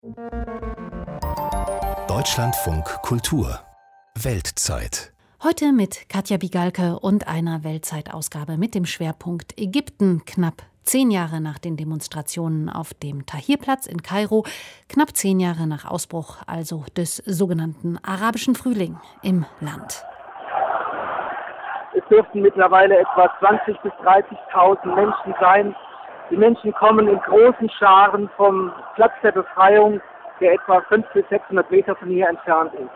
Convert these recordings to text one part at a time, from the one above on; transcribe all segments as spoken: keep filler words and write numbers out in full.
Deutschlandfunk Kultur Weltzeit. Heute mit Katja Bigalke und einer Weltzeitausgabe mit dem Schwerpunkt Ägypten. Knapp zehn Jahre nach den Demonstrationen auf dem Tahrirplatz in Kairo, knapp zehn Jahre nach Ausbruch also des sogenannten arabischen Frühling im Land. Es dürften mittlerweile etwa zwanzigtausend bis dreißigtausend Menschen sein. Die Menschen kommen in großen Scharen vom Platz der Befreiung, der etwa fünfhundert bis sechshundert Meter von hier entfernt ist.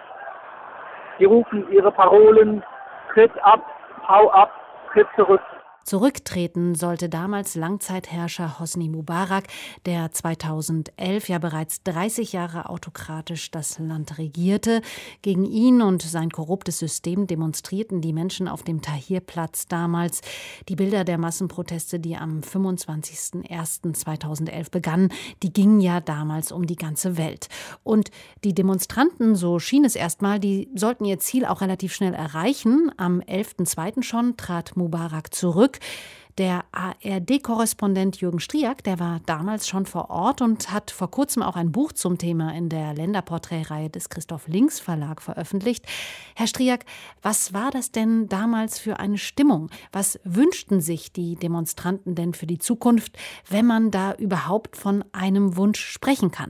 Sie rufen ihre Parolen: Tritt ab, hau ab, tritt zurück. Zurücktreten sollte damals Langzeitherrscher Hosni Mubarak, der zweitausendelf ja bereits dreißig Jahre autokratisch das Land regierte. Gegen ihn und sein korruptes System demonstrierten die Menschen auf dem Tahrirplatz damals. Die Bilder der Massenproteste, die am fünfundzwanzigsten ersten zweitausendelf begannen, die gingen ja damals um die ganze Welt. Und die Demonstranten, so schien es erstmal, die sollten ihr Ziel auch relativ schnell erreichen. Am elften zweiten schon trat Mubarak zurück. Der A R D-Korrespondent Jürgen Striak, der war damals schon vor Ort und hat vor kurzem auch ein Buch zum Thema in der Länderporträtreihe des Christoph Links Verlag veröffentlicht. Herr Striak, was war das denn damals für eine Stimmung? Was wünschten sich die Demonstranten denn für die Zukunft, wenn man da überhaupt von einem Wunsch sprechen kann?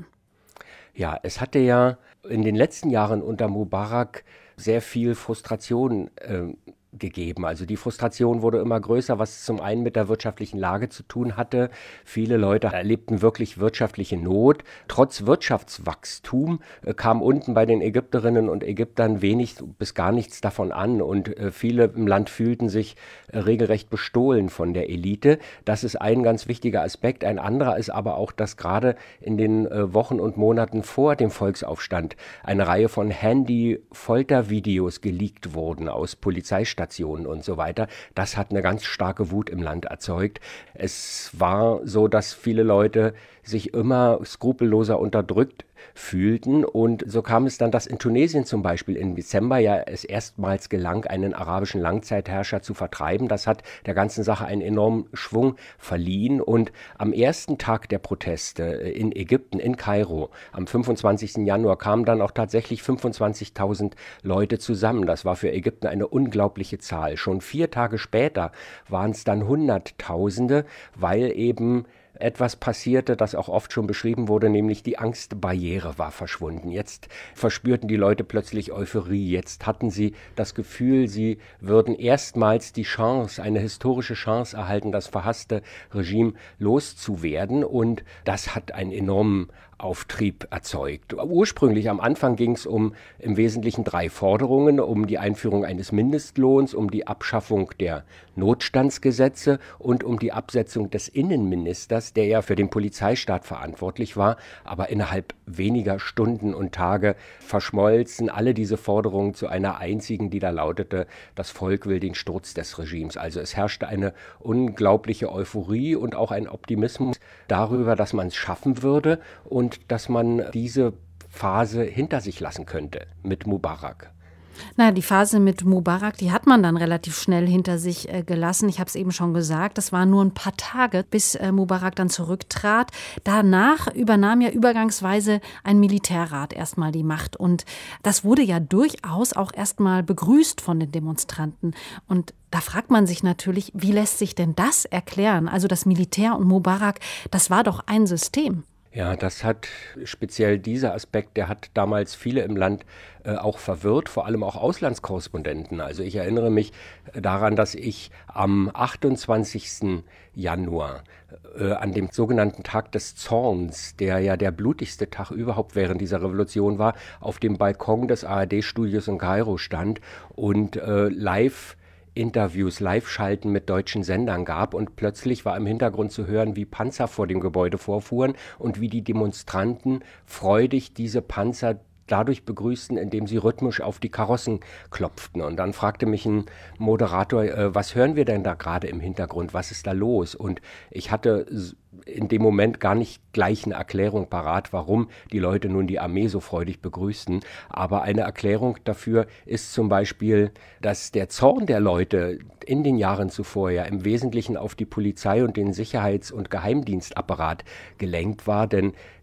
Ja, es hatte ja in den letzten Jahren unter Mubarak sehr viel Frustration äh, gegeben. Also die Frustration wurde immer größer, was zum einen mit der wirtschaftlichen Lage zu tun hatte. Viele Leute erlebten wirklich wirtschaftliche Not. Trotz Wirtschaftswachstum äh, kam unten bei den Ägypterinnen und Ägyptern wenig bis gar nichts davon an und äh, viele im Land fühlten sich äh, regelrecht bestohlen von der Elite. Das ist ein ganz wichtiger Aspekt. Ein anderer ist aber auch, dass gerade in den äh, Wochen und Monaten vor dem Volksaufstand eine Reihe von Handy-Foltervideos geleakt wurden aus Polizeistationen und so weiter. Das hat eine ganz starke Wut im Land erzeugt. Es war so, dass viele Leute sich immer skrupelloser unterdrückt fühlten und so kam es dann, dass in Tunesien zum Beispiel im Dezember ja es erstmals gelang, einen arabischen Langzeitherrscher zu vertreiben. Das hat der ganzen Sache einen enormen Schwung verliehen und am ersten Tag der Proteste in Ägypten, in Kairo, am fünfundzwanzigsten Januar kamen dann auch tatsächlich fünfundzwanzigtausend Leute zusammen. Das war für Ägypten eine unglaubliche Zahl. Schon vier Tage später waren es dann Hunderttausende, weil eben etwas passierte, das auch oft schon beschrieben wurde, nämlich die Angstbarriere war verschwunden. Jetzt verspürten die Leute plötzlich Euphorie. Jetzt hatten sie das Gefühl, sie würden erstmals die Chance, eine historische Chance erhalten, das verhasste Regime loszuwerden. Und das hat einen enormen Auftrieb erzeugt. Ursprünglich am Anfang ging es um im Wesentlichen drei Forderungen, um die Einführung eines Mindestlohns, um die Abschaffung der Notstandsgesetze und um die Absetzung des Innenministers, der ja für den Polizeistaat verantwortlich war, aber innerhalb weniger Stunden und Tage verschmolzen alle diese Forderungen zu einer einzigen, die da lautete: Das Volk will den Sturz des Regimes. Also es herrschte eine unglaubliche Euphorie und auch ein Optimismus darüber, dass man es schaffen würde und und dass man diese Phase hinter sich lassen könnte mit Mubarak. Na, die Phase mit Mubarak, die hat man dann relativ schnell hinter sich äh, gelassen. Ich habe es eben schon gesagt, das waren nur ein paar Tage, bis äh, Mubarak dann zurücktrat. Danach übernahm ja übergangsweise ein Militärrat erstmal die Macht. Und das wurde ja durchaus auch erstmal begrüßt von den Demonstranten. Und da fragt man sich natürlich, wie lässt sich denn das erklären? Also das Militär und Mubarak, das war doch ein System. Ja, das hat speziell dieser Aspekt, der hat damals viele im Land äh, auch verwirrt, vor allem auch Auslandskorrespondenten. Also ich erinnere mich daran, dass ich am achtundzwanzigsten Januar äh, an dem sogenannten Tag des Zorns, der ja der blutigste Tag überhaupt während dieser Revolution war, auf dem Balkon des A R D-Studios in Kairo stand und äh, live Interviews, Live-Schalten mit deutschen Sendern gab und plötzlich war im Hintergrund zu hören, wie Panzer vor dem Gebäude vorfuhren und wie die Demonstranten freudig diese Panzer dadurch begrüßten, indem sie rhythmisch auf die Karossen klopften. Und dann fragte mich ein Moderator, äh, was hören wir denn da gerade im Hintergrund, was ist da los? Und ich hatte in dem Moment gar nicht gleich eine Erklärung parat, warum die Leute nun die Armee so freudig begrüßten. Aber eine Erklärung dafür ist zum Beispiel, dass der Zorn der Leute in den Jahren zuvor ja im Wesentlichen auf die Polizei und den Sicherheits- und Geheimdienstapparat gelenkt war, denn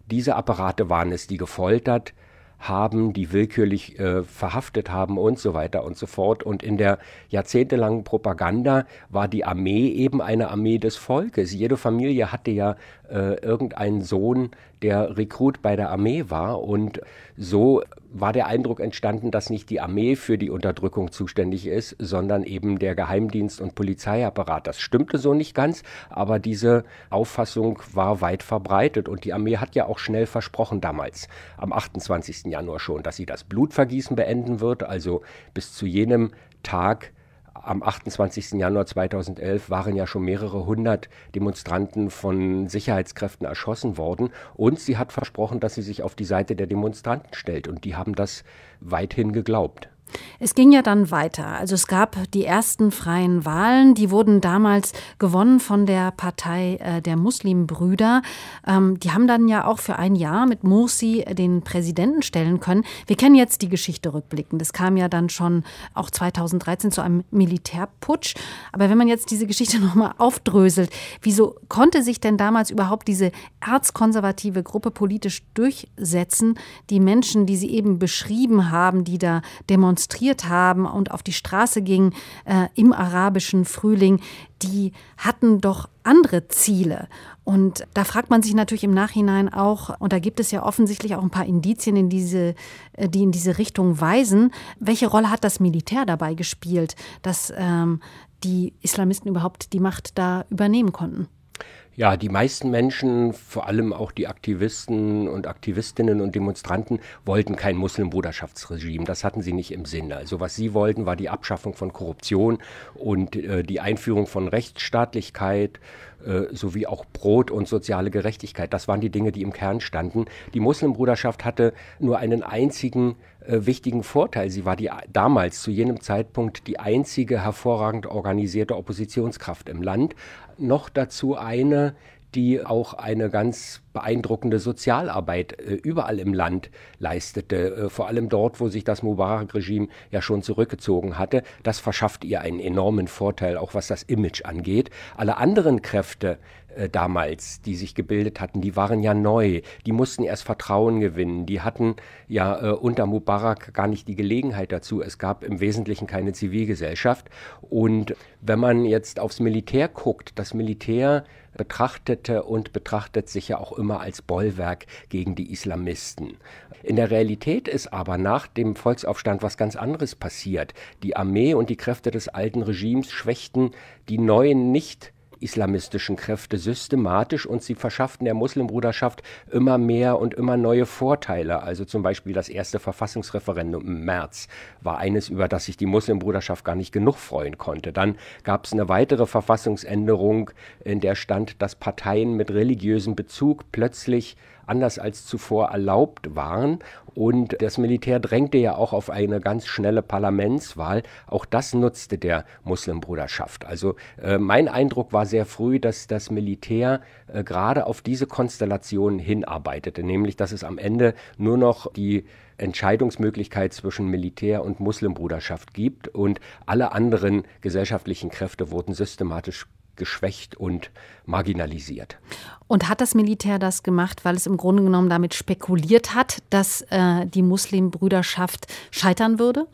Diese Apparate waren es, die gefoltert haben, die willkürlich äh, verhaftet haben und so weiter und so fort. Und in der jahrzehntelangen Propaganda war die Armee eben eine Armee des Volkes. Jede Familie hatte ja äh, irgendeinen Sohn, der Rekrut bei der Armee war. Und so war der Eindruck entstanden, dass nicht die Armee für die Unterdrückung zuständig ist, sondern eben der Geheimdienst- und Polizeiapparat. Das stimmte so nicht ganz, aber diese Auffassung war weit verbreitet. Und die Armee hat ja auch schnell versprochen damals, am achtundzwanzigsten Januar schon, dass sie das Blutvergießen beenden wird. Also bis zu jenem Tag am achtundzwanzigsten Januar zweitausendelf waren ja schon mehrere hundert Demonstranten von Sicherheitskräften erschossen worden. Und sie hat versprochen, dass sie sich auf die Seite der Demonstranten stellt. Und die haben das weithin geglaubt. Es ging ja dann weiter. Also es gab die ersten freien Wahlen, die wurden damals gewonnen von der Partei äh, der Muslimbrüder. Ähm, die haben dann ja auch für ein Jahr mit Mursi den Präsidenten stellen können. Wir kennen jetzt die Geschichte rückblickend. Das kam ja dann schon auch zweitausenddreizehn zu einem Militärputsch. Aber wenn man jetzt diese Geschichte nochmal aufdröselt, wieso konnte sich denn damals überhaupt diese erzkonservative Gruppe politisch durchsetzen? Die Menschen, die Sie eben beschrieben haben, die da demonstriert haben und auf die Straße gingen äh, im arabischen Frühling, die hatten doch andere Ziele. Und da fragt man sich natürlich im Nachhinein auch, und da gibt es ja offensichtlich auch ein paar Indizien, in diese, die in diese Richtung weisen, welche Rolle hat das Militär dabei gespielt, dass ähm, die Islamisten überhaupt die Macht da übernehmen konnten? Ja, die meisten Menschen, vor allem auch die Aktivisten und Aktivistinnen und Demonstranten, wollten kein Muslimbruderschaftsregime. Das hatten sie nicht im Sinne. Also was sie wollten, war die Abschaffung von Korruption und äh, die Einführung von Rechtsstaatlichkeit äh, sowie auch Brot und soziale Gerechtigkeit. Das waren die Dinge, die im Kern standen. Die Muslimbruderschaft hatte nur einen einzigen äh, wichtigen Vorteil. Sie war die damals zu jenem Zeitpunkt die einzige hervorragend organisierte Oppositionskraft im Land. Noch dazu eine, die auch eine ganz beeindruckende Sozialarbeit äh, überall im Land leistete, äh, vor allem dort, wo sich das Mubarak-Regime ja schon zurückgezogen hatte. Das verschafft ihr einen enormen Vorteil, auch was das Image angeht. Alle anderen Kräfte äh, damals, die sich gebildet hatten, die waren ja neu. Die mussten erst Vertrauen gewinnen. Die hatten ja äh, unter Mubarak gar nicht die Gelegenheit dazu. Es gab im Wesentlichen keine Zivilgesellschaft. Und wenn man jetzt aufs Militär guckt, das Militär betrachtete und betrachtet sich ja auch immer als Bollwerk gegen die Islamisten. In der Realität ist aber nach dem Volksaufstand was ganz anderes passiert. Die Armee und die Kräfte des alten Regimes schwächten die neuen nicht islamistischen Kräfte systematisch und sie verschafften der Muslimbruderschaft immer mehr und immer neue Vorteile. Also zum Beispiel das erste Verfassungsreferendum im März war eines, über das sich die Muslimbruderschaft gar nicht genug freuen konnte. Dann gab es eine weitere Verfassungsänderung, in der stand, dass Parteien mit religiösem Bezug plötzlich anders als zuvor erlaubt waren. Und das Militär drängte ja auch auf eine ganz schnelle Parlamentswahl. Auch das nutzte der Muslimbruderschaft. Also äh, mein Eindruck war sehr früh, dass das Militär äh, gerade auf diese Konstellation hinarbeitete, nämlich dass es am Ende nur noch die Entscheidungsmöglichkeit zwischen Militär und Muslimbruderschaft gibt und alle anderen gesellschaftlichen Kräfte wurden systematisch geschwächt und marginalisiert. Und hat das Militär das gemacht, weil es im Grunde genommen damit spekuliert hat, dass äh, die Muslimbrüderschaft scheitern würde?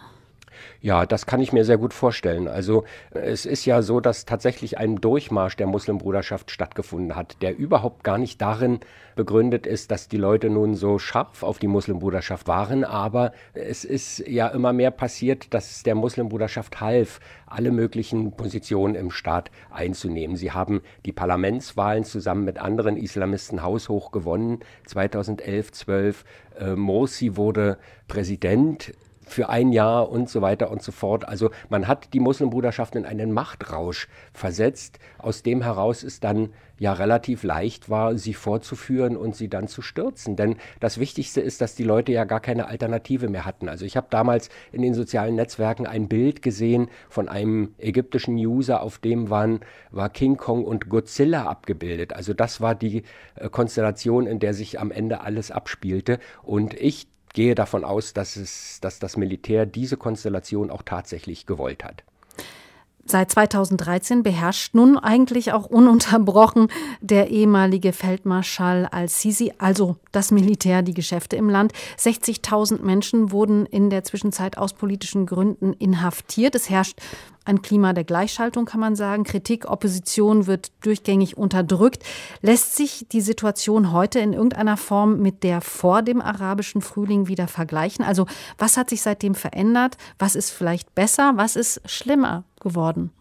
Ja, das kann ich mir sehr gut vorstellen. Also es ist ja so, dass tatsächlich ein Durchmarsch der Muslimbruderschaft stattgefunden hat, der überhaupt gar nicht darin begründet ist, dass die Leute nun so scharf auf die Muslimbruderschaft waren, aber es ist ja immer mehr passiert, dass es der Muslimbruderschaft half, alle möglichen Positionen im Staat einzunehmen. Sie haben die Parlamentswahlen zusammen mit anderen Islamisten haushoch gewonnen, zweitausendelf, zwölf. Äh, Morsi wurde Präsident für ein Jahr und so weiter und so fort. Also man hat die Muslimbruderschaft in einen Machtrausch versetzt, aus dem heraus es dann ja relativ leicht war, sie vorzuführen und sie dann zu stürzen. Denn das Wichtigste ist, dass die Leute ja gar keine Alternative mehr hatten. Also ich habe damals in den sozialen Netzwerken ein Bild gesehen von einem ägyptischen User, auf dem waren, war King Kong und Godzilla abgebildet. Also das war die äh, Konstellation, in der sich am Ende alles abspielte. Und ich gehe davon aus, dass, es, dass das Militär diese Konstellation auch tatsächlich gewollt hat. Seit zweitausenddreizehn beherrscht nun eigentlich auch ununterbrochen der ehemalige Feldmarschall al-Sisi, also das Militär, die Geschäfte im Land. sechzigtausend Menschen wurden in der Zwischenzeit aus politischen Gründen inhaftiert. Es herrscht ein Klima der Gleichschaltung, kann man sagen. Kritik, Opposition wird durchgängig unterdrückt. Lässt sich die Situation heute in irgendeiner Form mit der vor dem arabischen Frühling wieder vergleichen? Also was hat sich seitdem verändert? Was ist vielleicht besser? Was ist schlimmer geworden?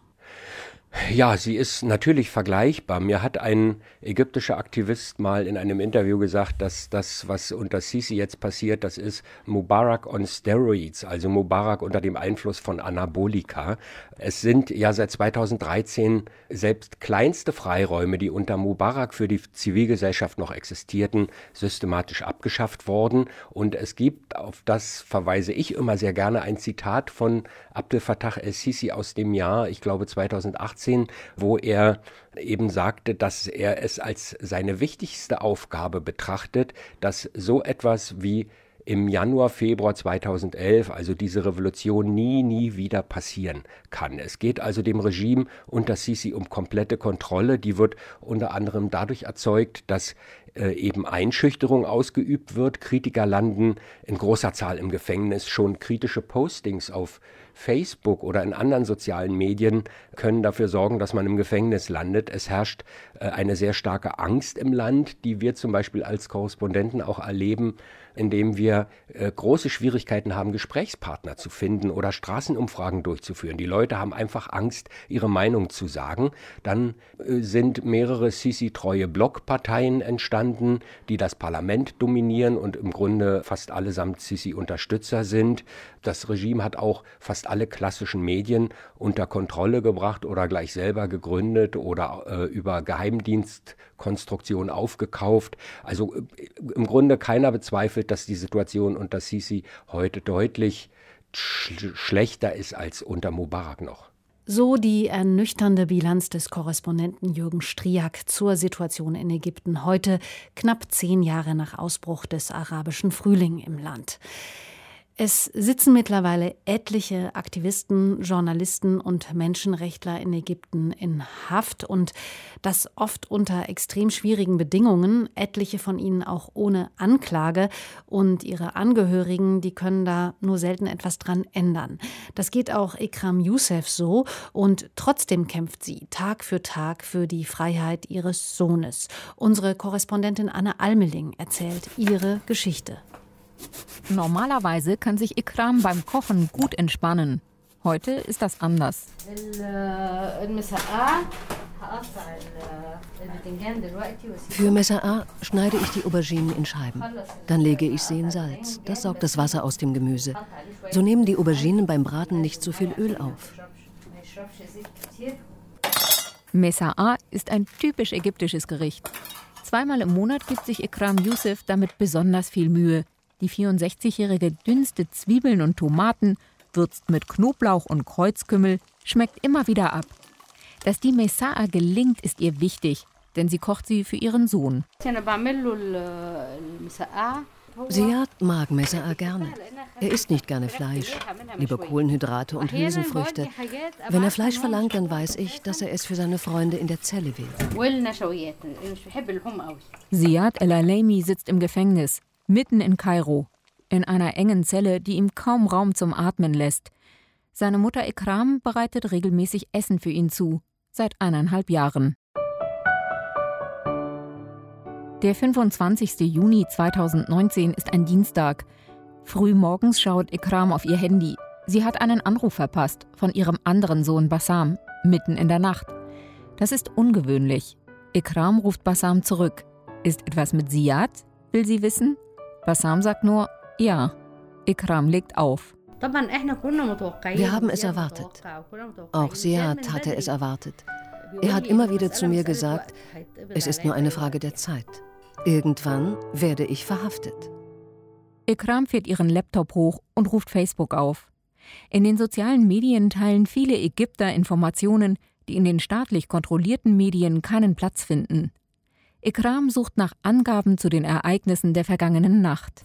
Ja, sie ist natürlich vergleichbar. Mir hat ein ägyptischer Aktivist mal in einem Interview gesagt, dass das, was unter Sisi jetzt passiert, das ist Mubarak on Steroids, also Mubarak unter dem Einfluss von Anabolika. Es sind ja seit zweitausenddreizehn selbst kleinste Freiräume, die unter Mubarak für die Zivilgesellschaft noch existierten, systematisch abgeschafft worden. Und es gibt, auf das verweise ich immer sehr gerne, ein Zitat von Abdel Fattah el-Sisi aus dem Jahr, ich glaube zweitausendachtzehn, wo er eben sagte, dass er es als seine wichtigste Aufgabe betrachtet, dass so etwas wie im Januar, Februar zweitausendelf, also diese Revolution, nie, nie wieder passieren kann. Es geht also dem Regime unter Sisi um komplette Kontrolle. Die wird unter anderem dadurch erzeugt, dass äh, eben Einschüchterung ausgeübt wird. Kritiker landen in großer Zahl im Gefängnis. Schon kritische Postings auf Facebook oder in anderen sozialen Medien können dafür sorgen, dass man im Gefängnis landet. Es herrscht äh, eine sehr starke Angst im Land, die wir zum Beispiel als Korrespondenten auch erleben, indem wir äh, große Schwierigkeiten haben, Gesprächspartner zu finden oder Straßenumfragen durchzuführen. Die Leute haben einfach Angst, ihre Meinung zu sagen. Dann äh, sind mehrere Sisi-treue Blockparteien entstanden, die das Parlament dominieren und im Grunde fast allesamt Sisi-Unterstützer sind. Das Regime hat auch fast alle klassischen Medien unter Kontrolle gebracht oder gleich selber gegründet oder äh, über Geheimdienstkonstruktion aufgekauft. Also äh, im Grunde keiner bezweifelt, dass die Situation unter Sisi heute deutlich sch- schlechter ist als unter Mubarak noch. So die ernüchternde Bilanz des Korrespondenten Jürgen Striak zur Situation in Ägypten, heute knapp zehn Jahre nach Ausbruch des arabischen Frühlings im Land. Es sitzen mittlerweile etliche Aktivisten, Journalisten und Menschenrechtler in Ägypten in Haft und das oft unter extrem schwierigen Bedingungen, etliche von ihnen auch ohne Anklage und ihre Angehörigen, die können da nur selten etwas dran ändern. Das geht auch Ikram Youssef so und trotzdem kämpft sie Tag für Tag für die Freiheit ihres Sohnes. Unsere Korrespondentin Anne Almeling erzählt ihre Geschichte. Normalerweise kann sich Ikram beim Kochen gut entspannen. Heute ist das anders. Für Messa'a schneide ich die Auberginen in Scheiben. Dann lege ich sie in Salz. Das saugt das Wasser aus dem Gemüse. So nehmen die Auberginen beim Braten nicht so viel Öl auf. Messa'a ist ein typisch ägyptisches Gericht. Zweimal im Monat gibt sich Ikram Youssef damit besonders viel Mühe. Die vierundsechzigjährige dünstet Zwiebeln und Tomaten, würzt mit Knoblauch und Kreuzkümmel, schmeckt immer wieder ab. Dass die Messa'a gelingt, ist ihr wichtig, denn sie kocht sie für ihren Sohn. Ziad mag Messa'a gerne. Er isst nicht gerne Fleisch, lieber Kohlenhydrate und Hülsenfrüchte. Wenn er Fleisch verlangt, dann weiß ich, dass er es für seine Freunde in der Zelle will. Ziad El-Alaimi sitzt im Gefängnis, mitten in Kairo, in einer engen Zelle, die ihm kaum Raum zum Atmen lässt. Seine Mutter Ikram bereitet regelmäßig Essen für ihn zu, seit eineinhalb Jahren. Der fünfundzwanzigste Juni zweitausendneunzehn ist ein Dienstag. Früh morgens schaut Ikram auf ihr Handy. Sie hat einen Anruf verpasst von ihrem anderen Sohn Bassam, mitten in der Nacht. Das ist ungewöhnlich. Ikram ruft Bassam zurück. Ist etwas mit Ziad? Will sie wissen? Bassam sagt nur, ja. Ikram legt auf. Wir haben es erwartet. Auch Ziad hatte es erwartet. Er hat immer wieder zu mir gesagt, es ist nur eine Frage der Zeit. Irgendwann werde ich verhaftet. Ikram fährt ihren Laptop hoch und ruft Facebook auf. In den sozialen Medien teilen viele Ägypter Informationen, die in den staatlich kontrollierten Medien keinen Platz finden. Ikram sucht nach Angaben zu den Ereignissen der vergangenen Nacht.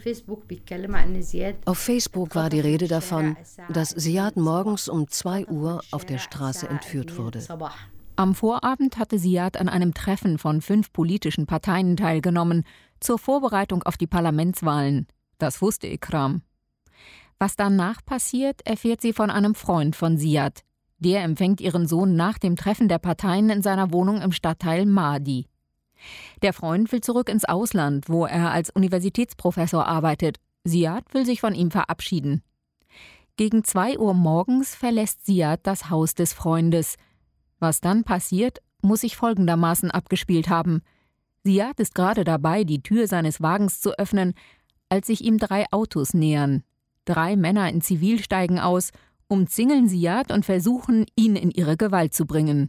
Auf Facebook war die Rede davon, dass Ziad morgens um zwei Uhr auf der Straße entführt wurde. Am Vorabend hatte Ziad an einem Treffen von fünf politischen Parteien teilgenommen, zur Vorbereitung auf die Parlamentswahlen. Das wusste Ikram. Was danach passiert, erfährt sie von einem Freund von Ziad. Der empfängt ihren Sohn nach dem Treffen der Parteien in seiner Wohnung im Stadtteil Maadi. Der Freund will zurück ins Ausland, wo er als Universitätsprofessor arbeitet. Ziad will sich von ihm verabschieden. Gegen zwei Uhr morgens verlässt Ziad das Haus des Freundes. Was dann passiert, muss sich folgendermaßen abgespielt haben. Ziad ist gerade dabei, die Tür seines Wagens zu öffnen, als sich ihm drei Autos nähern. Drei Männer in Zivil steigen aus, umzingeln Ziad und versuchen, ihn in ihre Gewalt zu bringen.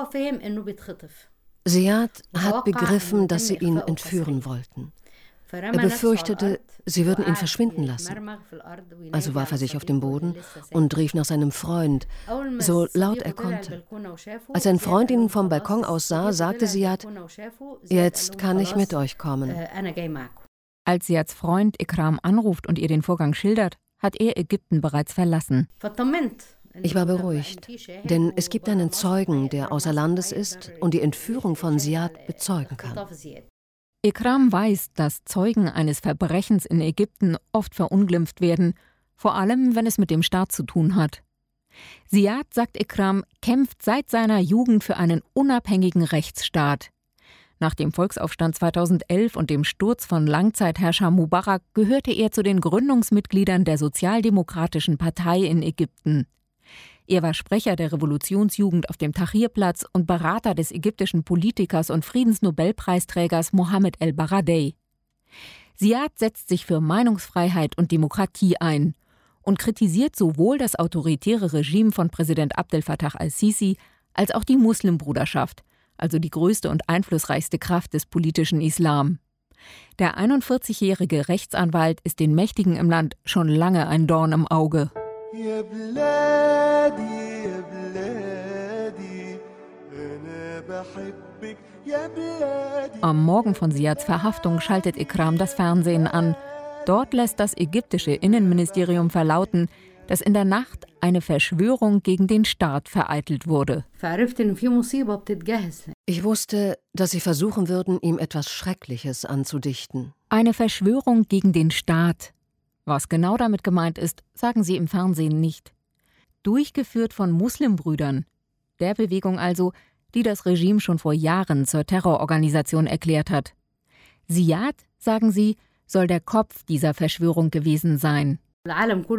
Ziad hat begriffen, dass sie ihn entführen wollten. Er befürchtete, sie würden ihn verschwinden lassen. Also warf er sich auf den Boden und rief nach seinem Freund, so laut er konnte. Als sein Freund ihn vom Balkon aus sah, sagte Ziad, jetzt kann ich mit euch kommen. Als Ziads Freund Ikram anruft und ihr den Vorgang schildert, hat er Ägypten bereits verlassen. Ich war beruhigt, denn es gibt einen Zeugen, der außer Landes ist und die Entführung von Ziad bezeugen kann. Ikram weiß, dass Zeugen eines Verbrechens in Ägypten oft verunglimpft werden, vor allem wenn es mit dem Staat zu tun hat. Ziad, sagt Ikram, kämpft seit seiner Jugend für einen unabhängigen Rechtsstaat. Nach dem Volksaufstand zweitausendelf und dem Sturz von Langzeitherrscher Mubarak gehörte er zu den Gründungsmitgliedern der Sozialdemokratischen Partei in Ägypten. Er war Sprecher der Revolutionsjugend auf dem Tahrirplatz und Berater des ägyptischen Politikers und Friedensnobelpreisträgers Mohammed el-Baradei. Ziad setzt sich für Meinungsfreiheit und Demokratie ein und kritisiert sowohl das autoritäre Regime von Präsident Abdel Fattah al-Sisi als auch die Muslimbruderschaft, also die größte und einflussreichste Kraft des politischen Islam. Der einundvierzigjährige Rechtsanwalt ist den Mächtigen im Land schon lange ein Dorn im Auge. Am Morgen von Ziads Verhaftung schaltet Ikram das Fernsehen an. Dort lässt das ägyptische Innenministerium verlauten, dass in der Nacht eine Verschwörung gegen den Staat vereitelt wurde. Ich wusste, dass sie versuchen würden, ihm etwas Schreckliches anzudichten. Eine Verschwörung gegen den Staat. Was genau damit gemeint ist, sagen sie im Fernsehen nicht. Durchgeführt von Muslimbrüdern, der Bewegung also, die das Regime schon vor Jahren zur Terrororganisation erklärt hat. Ziad, sagen sie, soll der Kopf dieser Verschwörung gewesen sein. Die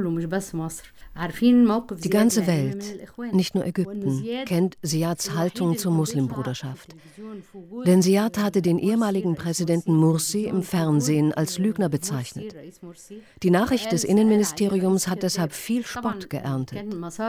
ganze Welt, nicht nur Ägypten, kennt Ziads Haltung zur Muslimbruderschaft. Denn Ziad hatte den ehemaligen Präsidenten Mursi im Fernsehen als Lügner bezeichnet. Die Nachricht des Innenministeriums hat deshalb viel Spott geerntet.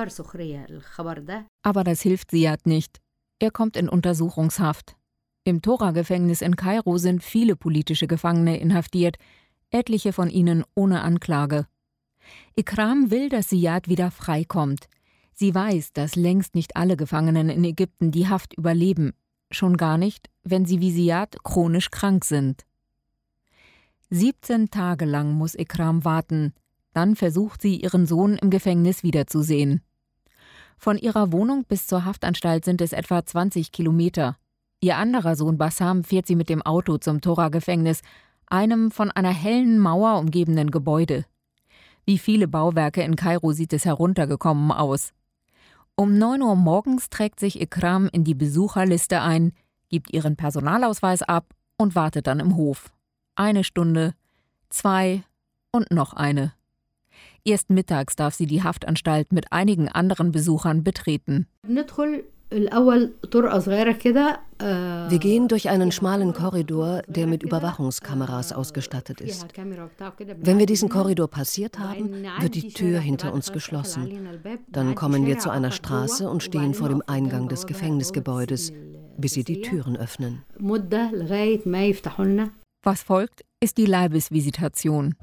Aber das hilft Ziad nicht. Er kommt in Untersuchungshaft. Im Tora-Gefängnis in Kairo sind viele politische Gefangene inhaftiert, etliche von ihnen ohne Anklage. Ikram will, dass Ziad wieder freikommt. Sie weiß, dass längst nicht alle Gefangenen in Ägypten die Haft überleben. Schon gar nicht, wenn sie wie Ziad chronisch krank sind. siebzehn Tage lang muss Ikram warten. Dann versucht sie, ihren Sohn im Gefängnis wiederzusehen. Von ihrer Wohnung bis zur Haftanstalt sind es etwa zwanzig Kilometer. Ihr anderer Sohn Bassam fährt sie mit dem Auto zum Tora-Gefängnis, einem von einer hellen Mauer umgebenen Gebäude. Wie viele Bauwerke in Kairo sieht es heruntergekommen aus. Um neun Uhr morgens trägt sich Ikram in die Besucherliste ein, gibt ihren Personalausweis ab und wartet dann im Hof. Eine Stunde, zwei und noch eine. Erst mittags darf sie die Haftanstalt mit einigen anderen Besuchern betreten. Wir gehen durch einen schmalen Korridor, der mit Überwachungskameras ausgestattet ist. Wenn wir diesen Korridor passiert haben, wird die Tür hinter uns geschlossen. Dann kommen wir zu einer Straße und stehen vor dem Eingang des Gefängnisgebäudes, bis sie die Türen öffnen. Was folgt, ist die Leibesvisitation.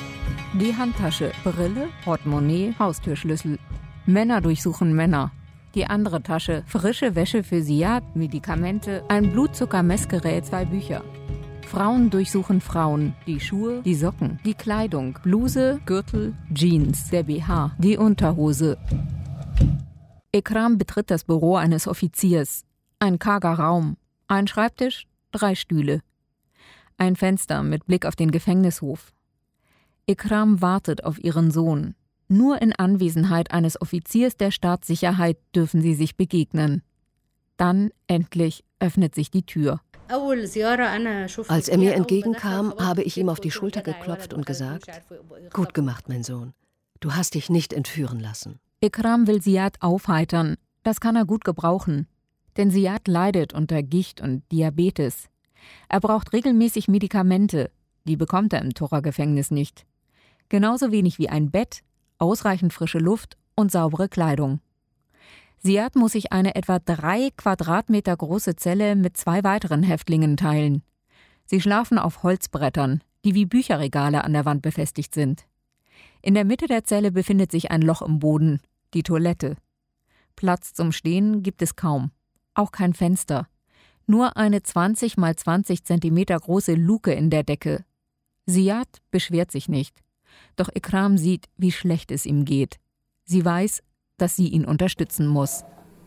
Die Handtasche, Brille, Portemonnaie, Haustürschlüssel. Männer durchsuchen Männer. Die andere Tasche, frische Wäsche für Ziad, Medikamente, ein Blutzuckermessgerät, zwei Bücher. Frauen durchsuchen Frauen. Die Schuhe, die Socken, die Kleidung, Bluse, Gürtel, Jeans, der B H, die Unterhose. Ikram betritt das Büro eines Offiziers. Ein karger Raum, ein Schreibtisch, drei Stühle. Ein Fenster mit Blick auf den Gefängnishof. Ikram wartet auf ihren Sohn. Nur in Anwesenheit eines Offiziers der Staatssicherheit dürfen sie sich begegnen. Dann, endlich, öffnet sich die Tür. Als er mir entgegenkam, habe ich ihm auf die Schulter geklopft und gesagt: Gut gemacht, mein Sohn. Du hast dich nicht entführen lassen. Ikram will Ziad aufheitern. Das kann er gut gebrauchen. Denn Ziad leidet unter Gicht und Diabetes. Er braucht regelmäßig Medikamente. Die bekommt er im Tora-Gefängnis nicht. Genauso wenig wie ein Bett, ausreichend frische Luft und saubere Kleidung. Ziad muss sich eine etwa drei Quadratmeter große Zelle mit zwei weiteren Häftlingen teilen. Sie schlafen auf Holzbrettern, die wie Bücherregale an der Wand befestigt sind. In der Mitte der Zelle befindet sich ein Loch im Boden, die Toilette. Platz zum Stehen gibt es kaum, auch kein Fenster. Nur eine zwanzig mal zwanzig Zentimeter große Luke in der Decke. Ziad beschwert sich nicht. Doch Ikram sieht, wie schlecht es ihm geht. Sie weiß, dass sie ihn unterstützen muss.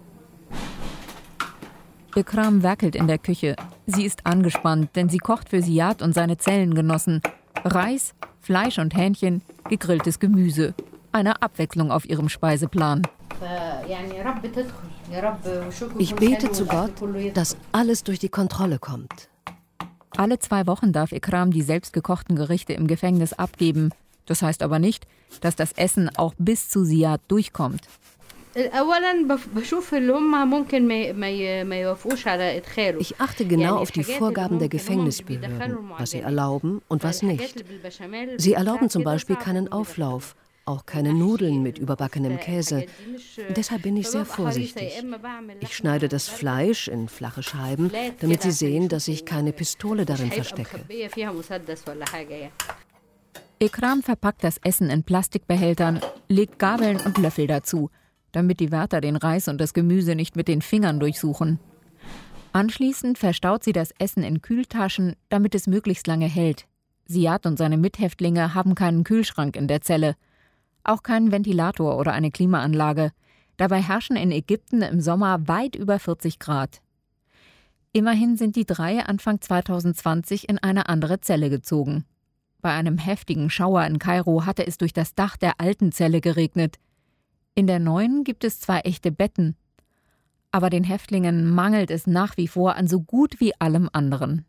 Ikram werkelt in der Küche. Sie ist angespannt, denn sie kocht für Ziad und seine Zellengenossen. Reis, Fleisch und Hähnchen, gegrilltes Gemüse. Eine Abwechslung auf ihrem Speiseplan. Ich bete zu Gott, dass alles durch die Kontrolle kommt. Alle zwei Wochen darf Ikram die selbstgekochten Gerichte im Gefängnis abgeben. Das heißt aber nicht, dass das Essen auch bis zu Ziad durchkommt. Ich achte genau auf die Vorgaben der Gefängnisbehörden, was sie erlauben und was nicht. Sie erlauben zum Beispiel keinen Auflauf, auch keine Nudeln mit überbackenem Käse. Deshalb bin ich sehr vorsichtig. Ich schneide das Fleisch in flache Scheiben, damit sie sehen, dass ich keine Pistole darin verstecke. Ikram verpackt das Essen in Plastikbehältern, legt Gabeln und Löffel dazu, damit die Wärter den Reis und das Gemüse nicht mit den Fingern durchsuchen. Anschließend verstaut sie das Essen in Kühltaschen, damit es möglichst lange hält. Ziad und seine Mithäftlinge haben keinen Kühlschrank in der Zelle, auch keinen Ventilator oder eine Klimaanlage. Dabei herrschen in Ägypten im Sommer weit über vierzig Grad. Immerhin sind die drei Anfang zweitausendzwanzig in eine andere Zelle gezogen. Bei einem heftigen Schauer in Kairo hatte es durch das Dach der alten Zelle geregnet. In der neuen gibt es zwei echte Betten. Aber den Häftlingen mangelt es nach wie vor an so gut wie allem anderen.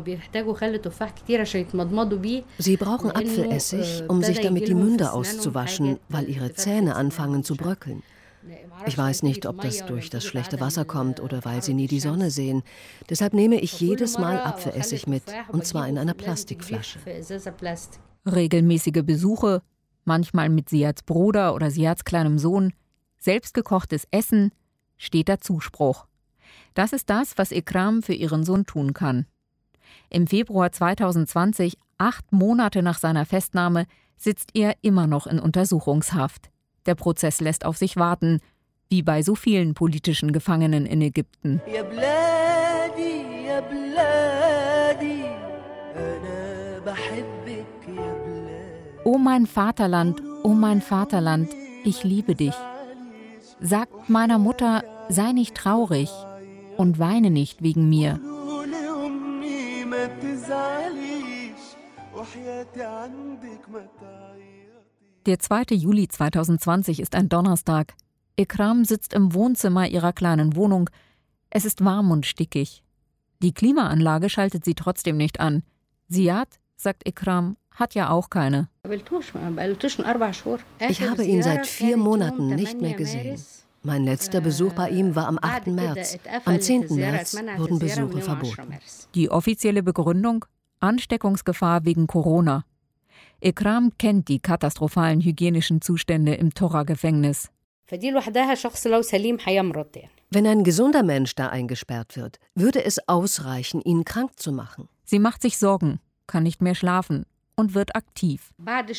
Sie brauchen Apfelessig, um sich damit die Münder auszuwaschen, weil ihre Zähne anfangen zu bröckeln. Ich weiß nicht, ob das durch das schlechte Wasser kommt oder weil sie nie die Sonne sehen. Deshalb nehme ich jedes Mal Apfelessig mit, und zwar in einer Plastikflasche. Regelmäßige Besuche, manchmal mit Ziads Bruder oder Ziads kleinem Sohn, selbstgekochtes Essen, steter Zuspruch. Das ist das, was Ikram für ihren Sohn tun kann. Im Februar zweitausendzwanzig, acht Monate nach seiner Festnahme, sitzt er immer noch in Untersuchungshaft. Der Prozess lässt auf sich warten, wie bei so vielen politischen Gefangenen in Ägypten. O mein Vaterland, o mein Vaterland, ich liebe dich. Sagt meiner Mutter, sei nicht traurig und weine nicht wegen mir. Der zweite Juli zweitausendzwanzig ist ein Donnerstag. Ikram sitzt im Wohnzimmer ihrer kleinen Wohnung. Es ist warm und stickig. Die Klimaanlage schaltet sie trotzdem nicht an. Ziad, sagt Ikram, hat ja auch keine. Ich habe ihn seit vier Monaten nicht mehr gesehen. Mein letzter Besuch bei ihm war am achten März. Am zehnten März wurden Besuche verboten. Die offizielle Begründung? Ansteckungsgefahr wegen Corona. Ikram kennt die katastrophalen hygienischen Zustände im Tora-Gefängnis. Wenn ein gesunder Mensch da eingesperrt wird, würde es ausreichen, ihn krank zu machen. Sie macht sich Sorgen, kann nicht mehr schlafen und wird aktiv.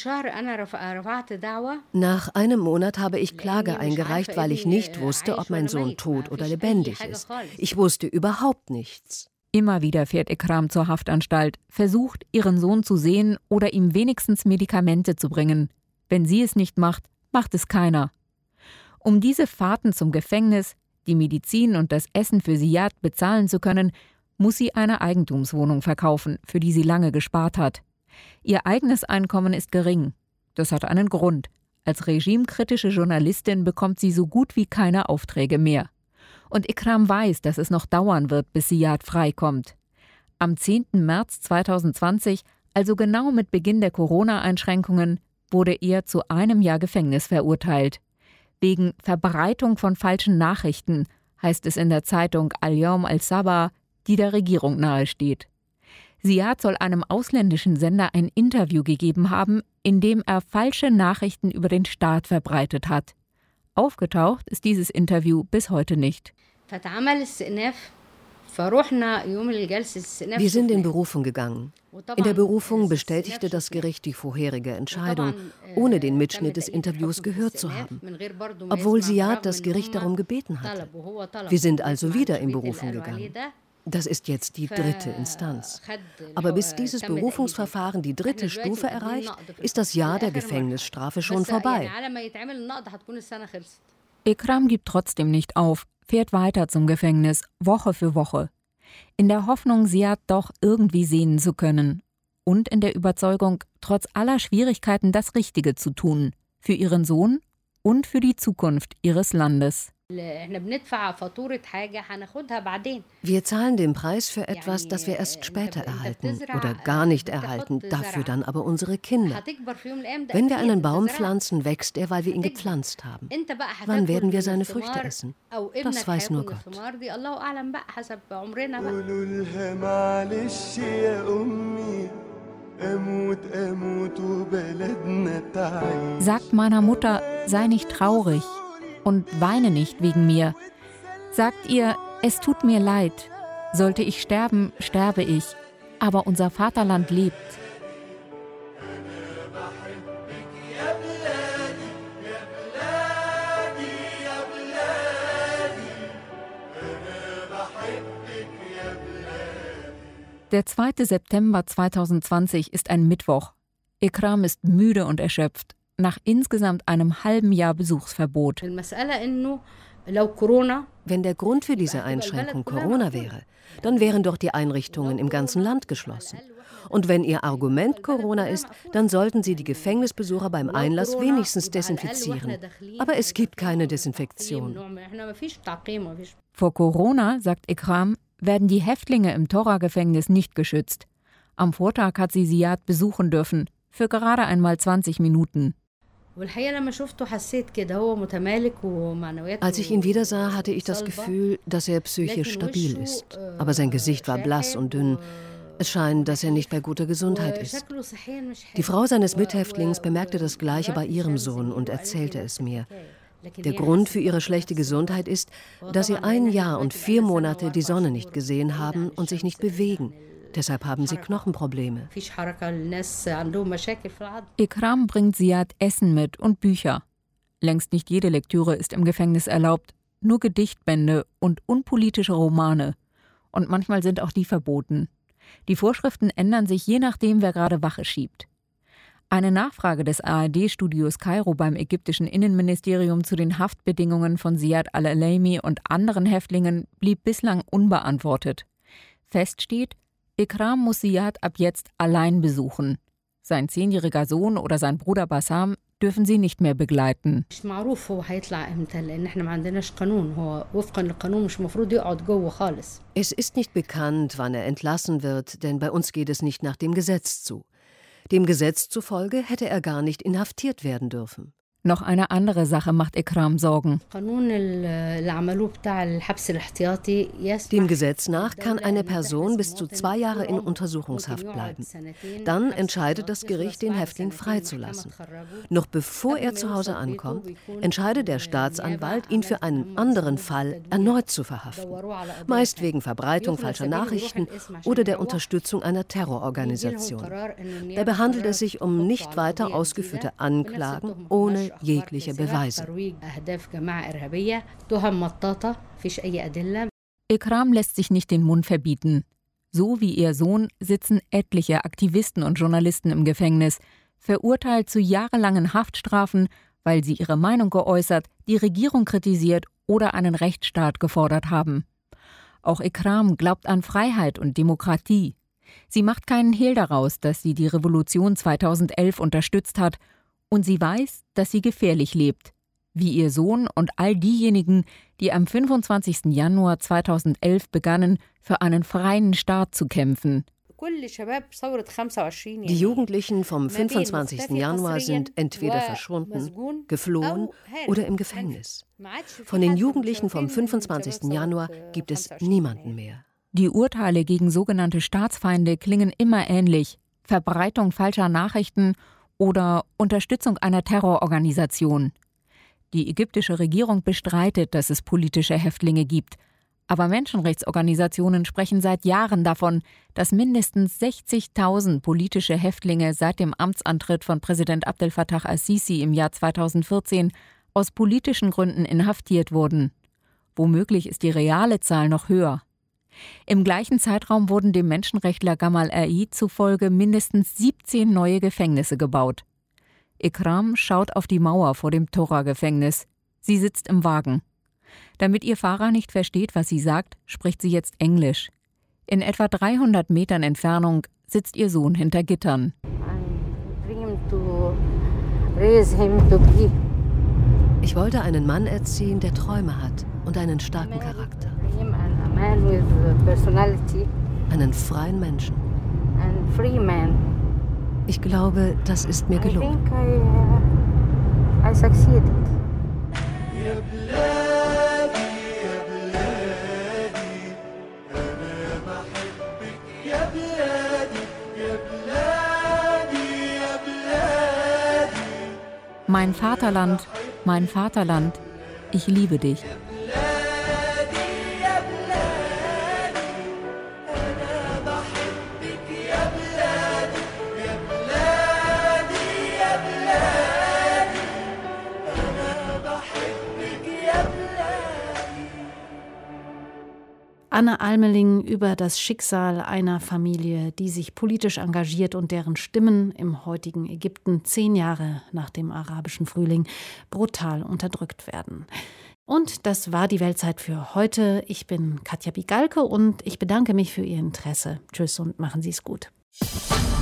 Nach einem Monat habe ich Klage eingereicht, weil ich nicht wusste, ob mein Sohn tot oder lebendig ist. Ich wusste überhaupt nichts. Immer wieder fährt Ikram zur Haftanstalt, versucht, ihren Sohn zu sehen oder ihm wenigstens Medikamente zu bringen. Wenn sie es nicht macht, macht es keiner. Um diese Fahrten zum Gefängnis, die Medizin und das Essen für Ziad bezahlen zu können, muss sie eine Eigentumswohnung verkaufen, für die sie lange gespart hat. Ihr eigenes Einkommen ist gering. Das hat einen Grund. Als regimekritische Journalistin bekommt sie so gut wie keine Aufträge mehr. Und Ikram weiß, dass es noch dauern wird, bis Ziad freikommt. Am zehnten März zweitausendzwanzig, also genau mit Beginn der Corona-Einschränkungen, wurde er zu einem Jahr Gefängnis verurteilt. Wegen Verbreitung von falschen Nachrichten, heißt es in der Zeitung Al-Yawm al-Sabah, die der Regierung nahesteht. Ziad soll einem ausländischen Sender ein Interview gegeben haben, in dem er falsche Nachrichten über den Staat verbreitet hat. Aufgetaucht ist dieses Interview bis heute nicht. Wir sind in Berufung gegangen. In der Berufung bestätigte das Gericht die vorherige Entscheidung, ohne den Mitschnitt des Interviews gehört zu haben, obwohl Ziad das Gericht darum gebeten hatte. Wir sind also wieder in Berufung gegangen. Das ist jetzt die dritte Instanz. Aber bis dieses Berufungsverfahren die dritte Stufe erreicht, ist das Jahr der Gefängnisstrafe schon vorbei. Ikram gibt trotzdem nicht auf, fährt weiter zum Gefängnis, Woche für Woche. In der Hoffnung, Ziad doch irgendwie sehen zu können. Und in der Überzeugung, trotz aller Schwierigkeiten das Richtige zu tun. Für ihren Sohn und für die Zukunft ihres Landes. Wir zahlen den Preis für etwas, das wir erst später erhalten oder gar nicht erhalten, dafür dann aber unsere Kinder. Wenn wir einen Baum pflanzen, wächst er, weil wir ihn gepflanzt haben. Wann werden wir seine Früchte essen? Das weiß nur Gott. Sagt meiner Mutter, sei nicht traurig und weine nicht wegen mir. Sagt ihr, es tut mir leid. Sollte ich sterben, sterbe ich. Aber unser Vaterland lebt. Der zweite September zweitausendzwanzig ist ein Mittwoch. Ikram ist müde und erschöpft, nach insgesamt einem halben Jahr Besuchsverbot. Wenn der Grund für diese Einschränkung Corona wäre, dann wären doch die Einrichtungen im ganzen Land geschlossen. Und wenn Ihr Argument Corona ist, dann sollten Sie die Gefängnisbesucher beim Einlass wenigstens desinfizieren. Aber es gibt keine Desinfektion. Vor Corona, sagt Ikram, werden die Häftlinge im Tora-Gefängnis nicht geschützt. Am Vortag hat sie Ziad besuchen dürfen, für gerade einmal zwanzig Minuten. Als ich ihn wiedersah, hatte ich das Gefühl, dass er psychisch stabil ist. Aber sein Gesicht war blass und dünn. Es scheint, dass er nicht bei guter Gesundheit ist. Die Frau seines Mithäftlings bemerkte das Gleiche bei ihrem Sohn und erzählte es mir. Der Grund für ihre schlechte Gesundheit ist, dass sie ein Jahr und vier Monate die Sonne nicht gesehen haben und sich nicht bewegen. Deshalb haben sie Knochenprobleme. Ikram bringt Ziad Essen mit und Bücher. Längst nicht jede Lektüre ist im Gefängnis erlaubt, nur Gedichtbände und unpolitische Romane. Und manchmal sind auch die verboten. Die Vorschriften ändern sich je nachdem, wer gerade Wache schiebt. Eine Nachfrage des A R D-Studios Kairo beim ägyptischen Innenministerium zu den Haftbedingungen von Ziad al-Alaymi und anderen Häftlingen blieb bislang unbeantwortet. Fest steht, Ikram muss Ziad ab jetzt allein besuchen. Sein zehnjähriger Sohn oder sein Bruder Bassam dürfen sie nicht mehr begleiten. Es ist nicht bekannt, wann er entlassen wird, denn bei uns geht es nicht nach dem Gesetz zu. Dem Gesetz zufolge hätte er gar nicht inhaftiert werden dürfen. Noch eine andere Sache macht Ikram Sorgen. Dem Gesetz nach kann eine Person bis zu zwei Jahre in Untersuchungshaft bleiben. Dann entscheidet das Gericht, den Häftling freizulassen. Noch bevor er zu Hause ankommt, entscheidet der Staatsanwalt, ihn für einen anderen Fall erneut zu verhaften. Meist wegen Verbreitung falscher Nachrichten oder der Unterstützung einer Terrororganisation. Dabei handelt es sich um nicht weiter ausgeführte Anklagen ohne jegliche Beweise. Ikram lässt sich nicht den Mund verbieten. So wie ihr Sohn sitzen etliche Aktivisten und Journalisten im Gefängnis, verurteilt zu jahrelangen Haftstrafen, weil sie ihre Meinung geäußert, die Regierung kritisiert oder einen Rechtsstaat gefordert haben. Auch Ikram glaubt an Freiheit und Demokratie. Sie macht keinen Hehl daraus, dass sie die Revolution zweitausendelf unterstützt hat, und sie weiß, dass sie gefährlich lebt, wie ihr Sohn und all diejenigen, die am fünfundzwanzigsten Januar zweitausendelf begannen, für einen freien Staat zu kämpfen. Die Jugendlichen vom fünfundzwanzigsten Januar sind entweder verschwunden, geflohen oder im Gefängnis. Von den Jugendlichen vom fünfundzwanzigsten Januar gibt es niemanden mehr. Die Urteile gegen sogenannte Staatsfeinde klingen immer ähnlich: Verbreitung falscher Nachrichten oder Unterstützung einer Terrororganisation. Die ägyptische Regierung bestreitet, dass es politische Häftlinge gibt. Aber Menschenrechtsorganisationen sprechen seit Jahren davon, dass mindestens sechzigtausend politische Häftlinge seit dem Amtsantritt von Präsident Abdel Fattah al-Sisi im Jahr zweitausendvierzehn aus politischen Gründen inhaftiert wurden. Womöglich ist die reale Zahl noch höher. Im gleichen Zeitraum wurden dem Menschenrechtler Gamal Aid zufolge mindestens siebzehn neue Gefängnisse gebaut. Ikram schaut auf die Mauer vor dem Tora-Gefängnis. Sie sitzt im Wagen. Damit ihr Fahrer nicht versteht, was sie sagt, spricht sie jetzt Englisch. In etwa dreihundert Metern Entfernung sitzt ihr Sohn hinter Gittern. Ich wollte einen Mann erziehen, der Träume hat und einen starken Charakter. Einen freien Menschen. Ich glaube, das ist mir gelungen. Mein Vaterland, mein Vaterland, ich liebe dich. Anne Almeling über das Schicksal einer Familie, die sich politisch engagiert und deren Stimmen im heutigen Ägypten zehn Jahre nach dem arabischen Frühling brutal unterdrückt werden. Und das war die Weltzeit für heute. Ich bin Katja Bigalke und ich bedanke mich für Ihr Interesse. Tschüss und machen Sie es gut.